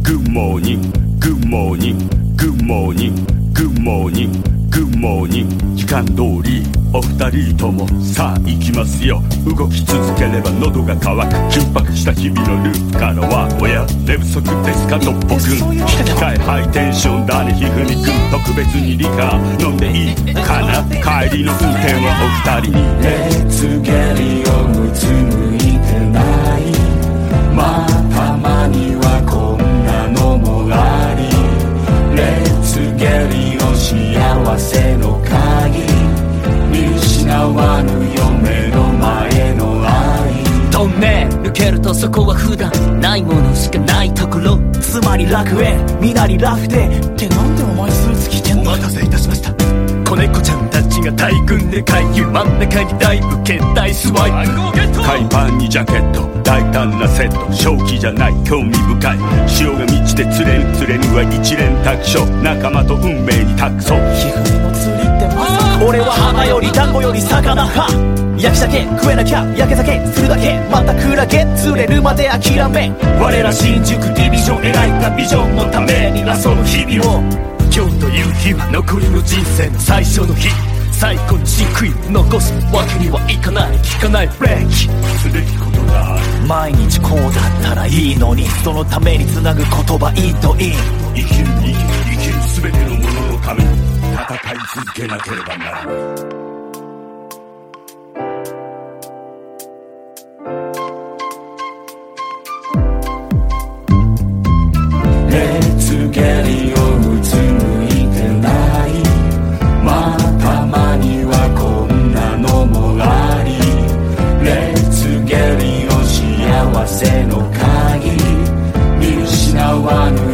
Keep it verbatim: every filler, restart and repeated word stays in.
Good morning Good morning Good morning Good morning Good morning 時間通りお二人ともさあ行きますよ。動き続ければ喉が渇く緊迫した日々のループからはおや寝不足ですかのっぽくん。引き換えハイテンションだねひふみくん。特別にリカ飲んでいいかな。帰りの運転はお二人に。 レッツゲリをうつむいてない。まあたまにはこんなのもあり。レッツゲリの幸せの鍵見失わぬよ目の前の愛。 トンネル抜けるとそこは普段ないものしかないところ。つまり楽園みなりラフでってなんでお前スーツ着てんの。お待たせいたしました。子猫ちゃんたちが大群で回遊真ん中にダイブ携帯スワイプ。 海パンにジャケット大胆なセット正気じゃない興味深い。潮が満ちて釣れる釣れぬは一連卓書仲間と運命に託そう。 ひふみの釣りってまさか。俺は花より団子より魚派。焼き鮭食えなきゃ焼け酒するだけまたクラゲ釣れるまで諦め。我ら新宿ディビジョン描いたビジョンのために遊ぶ日々を。今日という日は残りの人生の最初の日。最高の漆喰残すわけにはいかない。効かないブレーキすべきことが毎日こうだったらいいのに。そのためにつなぐ言葉いいといい。 生きる生きる生きるすべてのもののために戦い続けなければならない。 レッツゲリをうつむいてない。まあたまにはこんなのもあり。レッツゲリの幸せの鍵見失わぬ